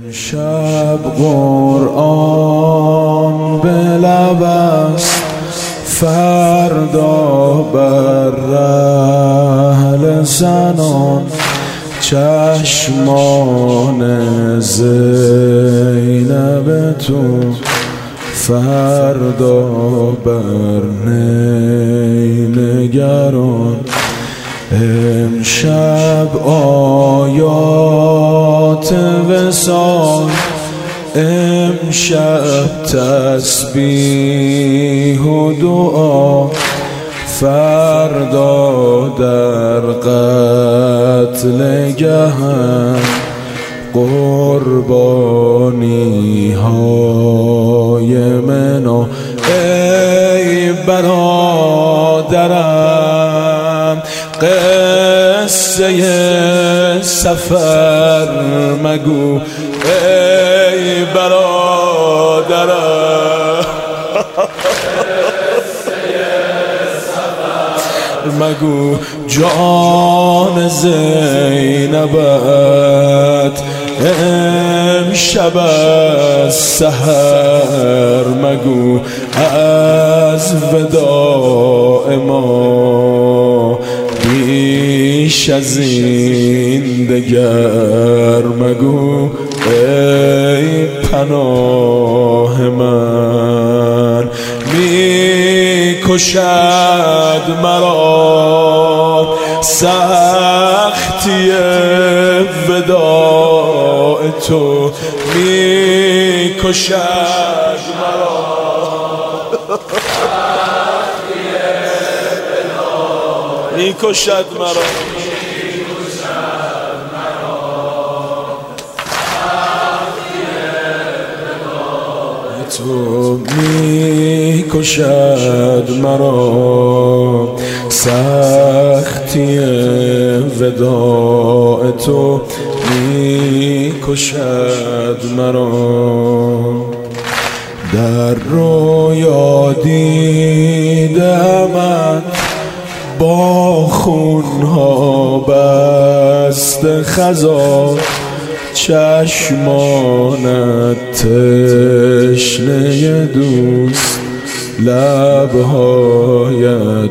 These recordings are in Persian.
امشب قرآن به لب است، فردا بر رحل زنان چشمان زینب تو، فردا بر نیلگران. امشب آیات وصال، امشب تسبیح و دعا، فردا در قتل گهم قربانی های منا. ای برادرم قصه سفر مگو، ای برادرم مگو جان زینبت امشب از سحر مگو، از وداع ما بیش از این دگر مگو. ای پناه من می کشد مرا سختی وداع تو، می کشد مرا می کشد مرا تو، می کشد مرا سختی وداع تو، می کشد مرا. در رویا دیدمت با خونها بست خزان، چشمانت تشنه دوست، لبهایت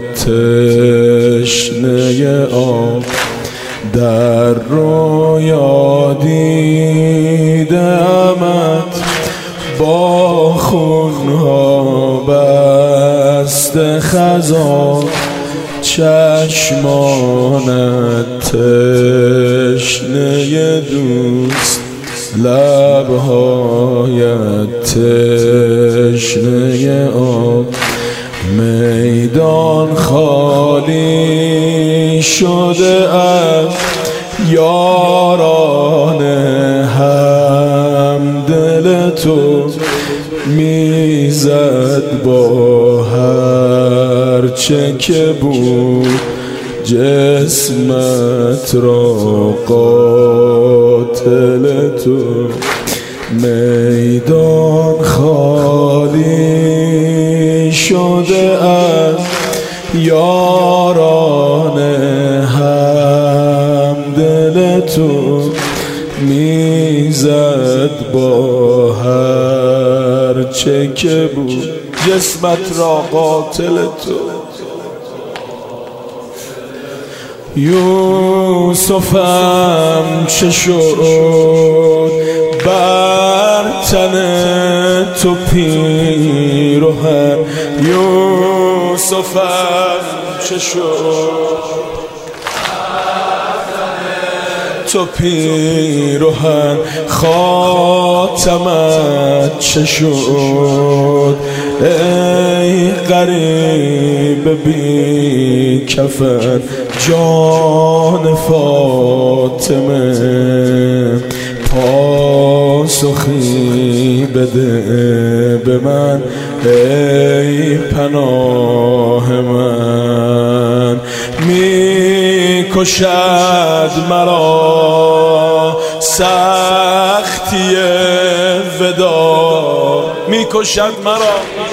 تشنه آب. در رویا دیدمت با خونها بست خزان، چشمانت تشنه دوست، لبهایت تشنه آب. میدان خالی شده از یاران همدل تو، میزد با هر چه که بود جسمت را قاتل تو. میدان خالی شده از یاران همدل تو، میزد با هر چه که بود جسمت را قاتل تو. یوسفم چه شد بر تن تو پیرهن، یوسفم چه شد تو پیرهن، خاتمت چه شد ای غریب بی کفن. جان فاطمه پاسخی بده به من، ای پناه من. می کشد مرا سختی وداع، می کشد مرا